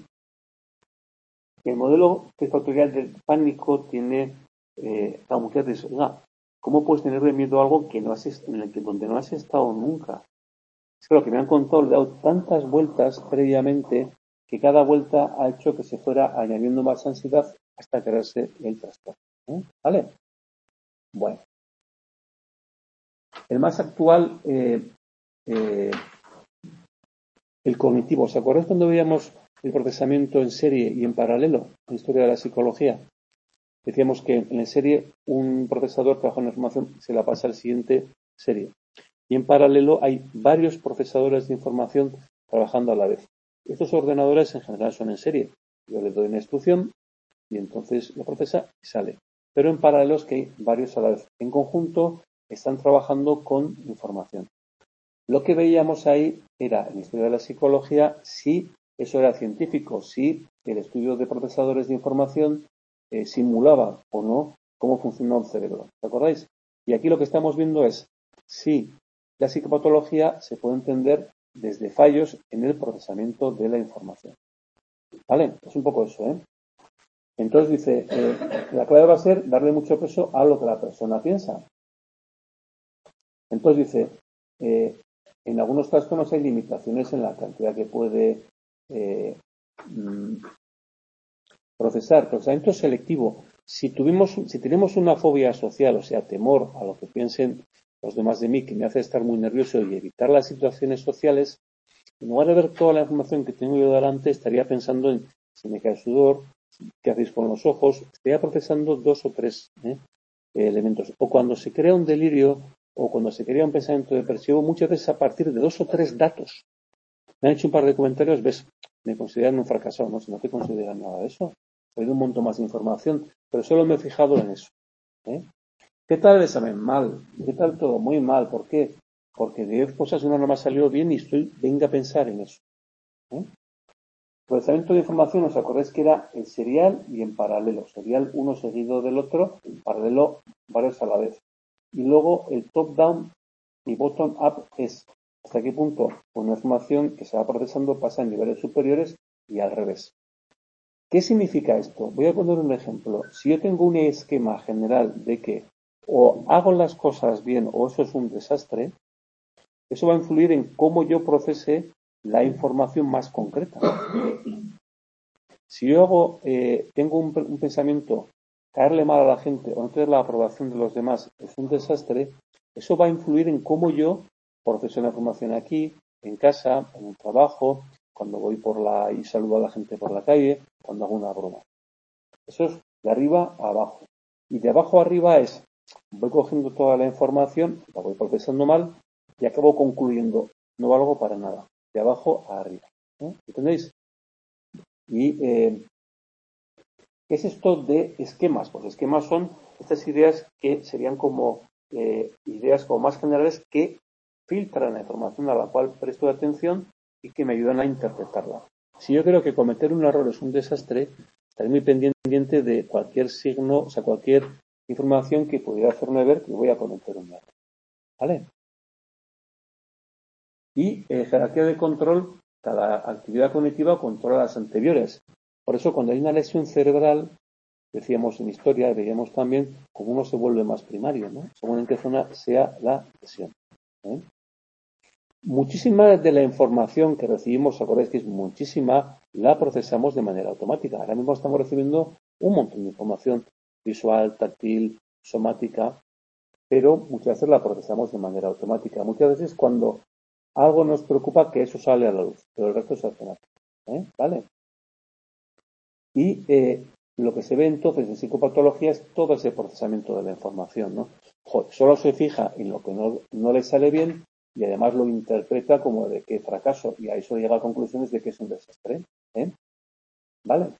S1: El modelo factorial del pánico tiene la mujer dice, ¿cómo puedes tener de miedo a algo que no donde no has estado nunca? Es que lo que me han contado le he dado tantas vueltas previamente que cada vuelta ha hecho que se fuera añadiendo más ansiedad hasta crearse el trastorno. ¿Vale? Bueno. El más actual el cognitivo. ¿Os acordáis cuando veíamos el procesamiento en serie y en paralelo en la historia de la psicología? Decíamos que en serie un procesador trabaja una información, se la pasa al siguiente serie. Y en paralelo hay varios procesadores de información trabajando a la vez. Estos ordenadores en general son en serie. Yo le doy una instrucción y entonces lo procesa y sale. Pero en paralelo es que hay varios a la vez. En conjunto están trabajando con información. Lo que veíamos ahí era, en la historia de la psicología, si eso era científico, si el estudio de procesadores de información simulaba o no cómo funcionaba el cerebro. ¿Te acordáis? Y aquí lo que estamos viendo es si la psicopatología se puede entender desde fallos en el procesamiento de la información. ¿Vale? Es un poco eso, ¿eh? Entonces dice, la clave va a ser darle mucho peso a lo que la persona piensa. Entonces dice, en algunos trastornos hay limitaciones en la cantidad que puede procesar. Procesamiento selectivo. Si tenemos una fobia social, o sea, temor a lo que piensen los demás de mí, que me hace estar muy nervioso y evitar las situaciones sociales, en lugar de ver toda la información que tengo yo delante, estaría pensando en si me cae sudor, qué hacéis con los ojos, estaría procesando 2 o 3 elementos. O cuando se crea un delirio o cuando se crea un pensamiento depresivo, muchas veces a partir de 2 o 3 datos. Me han hecho un par de comentarios, ves, me consideran un fracasado, no, si no te consideran nada de eso. He oído un montón más de información, pero solo me he fijado en eso. ¿Qué tal el examen? Mal. ¿Qué tal todo? Muy mal. ¿Por qué? Porque de 10 cosas una no me ha salido bien y venga a pensar en eso. Procesamiento de información, ¿os acordáis que era en serial y en paralelo? Serial uno seguido del otro, en paralelo varios a la vez. Y luego el top-down y bottom-up es hasta qué punto una información que se va procesando pasa en niveles superiores y al revés. ¿Qué significa esto? Voy a poner un ejemplo. Si yo tengo un esquema general de que o hago las cosas bien o eso es un desastre, eso va a influir en cómo yo procese la información más concreta. Si yo tengo un pensamiento, caerle mal a la gente o no tener la aprobación de los demás es un desastre, eso va a influir en cómo yo proceso la información aquí, en casa, en el trabajo, cuando voy y saludo a la gente por la calle, cuando hago una broma. Eso es de arriba a abajo. Y de abajo a arriba voy cogiendo toda la información, la voy procesando mal y acabo concluyendo, no valgo para nada. De abajo a arriba. ¿Entendéis? Y ¿qué es esto de esquemas? Pues esquemas son estas ideas que serían como ideas como más generales que filtran la información a la cual presto atención y que me ayudan a interpretarla. Si yo creo que cometer un error es un desastre, estaré muy pendiente de cualquier signo, o sea, cualquier información que pudiera hacerme ver que voy a cometer un error. ¿Vale? Y jerarquía de control, cada actividad cognitiva controla las anteriores. Por eso cuando hay una lesión cerebral, decíamos en historia, veíamos también cómo uno se vuelve más primario, ¿no? Según en qué zona sea la lesión. Muchísima de la información que recibimos, acordáis que es muchísima, la procesamos de manera automática. Ahora mismo estamos recibiendo un montón de información visual, táctil, somática, pero muchas veces la procesamos de manera automática. Muchas veces cuando algo nos preocupa, que eso sale a la luz, pero el resto se automático. ¿Vale? Y lo que se ve entonces en psicopatología es todo ese procesamiento de la información, ¿no? Solo se fija en lo que no le sale bien y además lo interpreta como de que fracaso y a eso llega a conclusiones de que es un desastre. ¿Vale?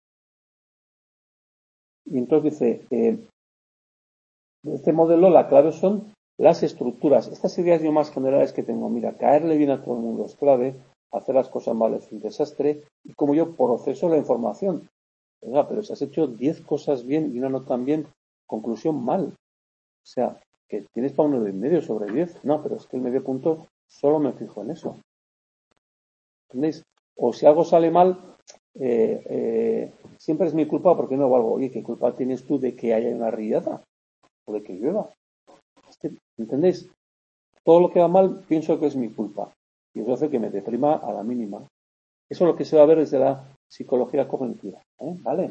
S1: Y entonces dice, de este modelo la clave son las estructuras. Estas ideas yo más generales que tengo, mira, caerle bien a todo el mundo es clave, hacer las cosas mal es un desastre y como yo proceso la información. Oiga, pero si has hecho 10 cosas bien y una no tan bien, conclusión mal. O sea, que tienes para un 9,5 sobre 10. No, pero es que el medio punto solo me fijo en eso. ¿Entendéis? O si algo sale mal, siempre es mi culpa porque no valgo. Oye, ¿qué culpa tienes tú de que haya una riada? O de que llueva. ¿Entendéis? Todo lo que va mal pienso que es mi culpa. Y eso hace que me deprima a la mínima. Eso es lo que se va a ver desde la psicología cognitiva. ¿Vale?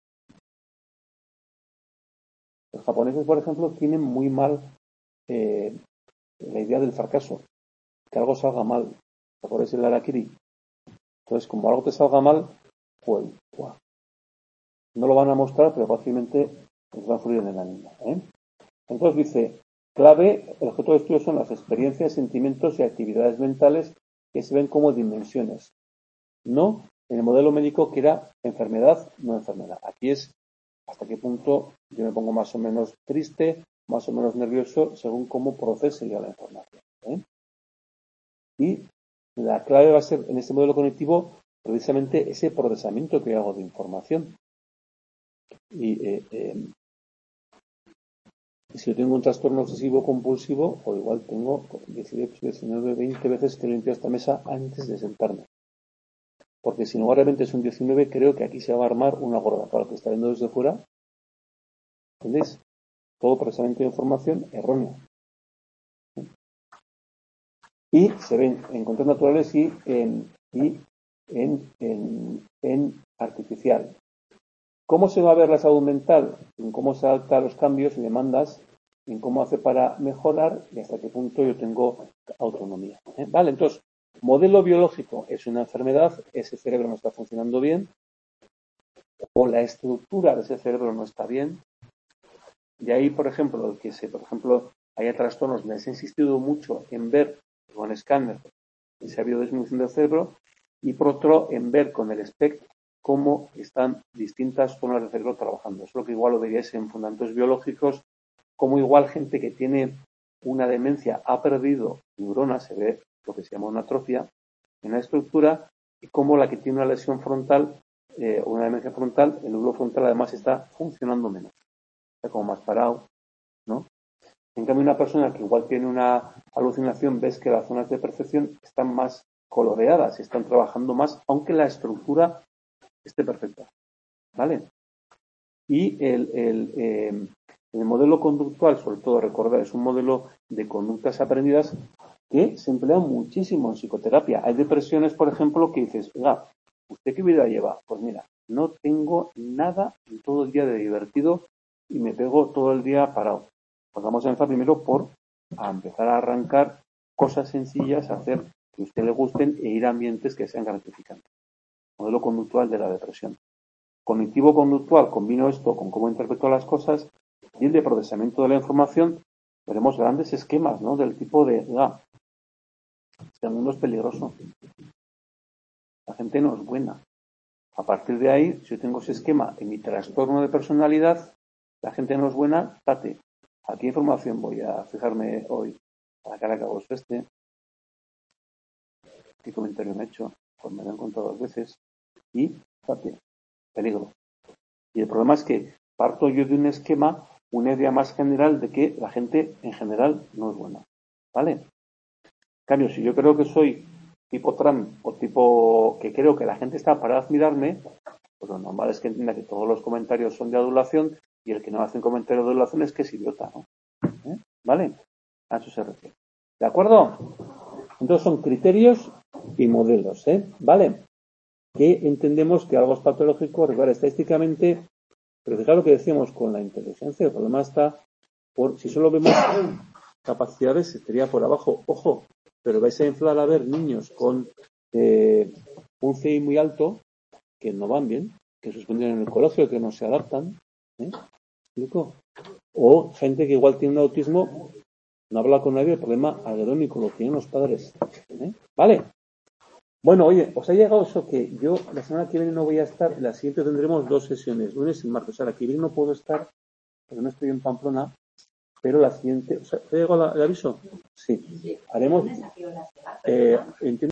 S1: Los japoneses, por ejemplo, tienen muy mal la idea del fracaso. que algo salga mal. ¿Te acuerdas del harakiri? Entonces, como algo te salga mal, pues no lo van a mostrar, pero fácilmente les va a fluir en la niña. Entonces dice, clave, el objeto de estudio son las experiencias, sentimientos y actividades mentales que se ven como dimensiones. No en el modelo médico que era enfermedad, no enfermedad. Aquí es hasta qué punto yo me pongo más o menos triste, más o menos nervioso, según cómo procese yo la información. Y la clave va a ser, en este modelo cognitivo, precisamente ese procesamiento que hago de información. Y si yo tengo un trastorno obsesivo compulsivo, o igual tengo 18, 19, 20 veces que limpio esta mesa antes de sentarme. Porque si no realmente es un 19, creo que aquí se va a armar una gorda. Para lo que está viendo desde fuera, ¿entendéis? Todo procesamiento de información erróneo. Y se ven en controles naturales y en artificial. ¿Cómo se va a ver la salud mental? En cómo se adapta a los cambios y demandas, en cómo hace para mejorar y hasta qué punto yo tengo autonomía. Vale, entonces, modelo biológico es una enfermedad, ese cerebro no está funcionando bien, o la estructura de ese cerebro no está bien. De ahí, por ejemplo, haya trastornos, les he insistido mucho en ver con escáner si ha habido disminución del cerebro, y por otro, en ver con el SPECT cómo están distintas zonas del cerebro trabajando. Eso es lo que igual lo veríais en fundamentos biológicos, como igual gente que tiene una demencia ha perdido neuronas, se ve lo que se llama una atrofia en la estructura, y como la que tiene una lesión frontal, una demencia frontal, el lóbulo frontal además está funcionando menos. Está como más parado, ¿no? En cambio, una persona que igual tiene una alucinación, ves que las zonas de percepción están más coloreadas, están trabajando más, aunque la estructura esté perfecta. ¿Vale? Y el modelo conductual, sobre todo recordar, es un modelo de conductas aprendidas que se emplea muchísimo en psicoterapia. Hay depresiones, por ejemplo, que dices, oiga, ¿usted qué vida lleva? Pues mira, no tengo nada en todo el día de divertido y me pego todo el día parado. Pues vamos a empezar primero por empezar a arrancar cosas sencillas, hacer que a usted le gusten e ir a ambientes que sean gratificantes. Modelo conductual de la depresión. Cognitivo-conductual, combino esto con cómo interpreto las cosas, y el de procesamiento de la información, veremos grandes esquemas, ¿no? Del tipo de, este mundo es peligroso. La gente no es buena. A partir de ahí, si yo tengo ese esquema en mi trastorno de personalidad, la gente no es buena, date. ¿A qué información voy a fijarme hoy? A la cara que hago este. ¿Qué comentario me he hecho? Pues me lo he encontrado 2 veces. Y, date, peligro. Y el problema es que parto yo de un esquema, una idea más general de que la gente en general no es buena. ¿Vale? En cambio, si yo creo que soy tipo Trump o tipo que creo que la gente está para admirarme, pues lo normal es que entienda que todos los comentarios son de adulación y el que no hace un comentario de adulación es que es idiota, ¿no? ¿Vale? A eso se refiere. ¿De acuerdo? Entonces son criterios y modelos, ¿vale? Que entendemos que algo es patológico, recuerda, estadísticamente, pero fijaros lo que decíamos con la inteligencia, el problema está por, si solo vemos capacidades, estaría por abajo, ojo, pero vais a inflar a ver niños con un CI muy alto que no van bien, que suspenden en el colegio, que no se adaptan, ¿explico? O gente que igual tiene un autismo, no habla con nadie, el problema agedónico lo tienen los padres, ¿vale? Bueno, oye, os ha llegado eso que yo la semana que viene no voy a estar, la siguiente tendremos 2 sesiones, lunes y martes. O sea, la que viene no puedo estar porque no estoy en Pamplona, pero la siguiente, o sea, ¿te ha llegado el aviso? Sí. Haremos, entiendo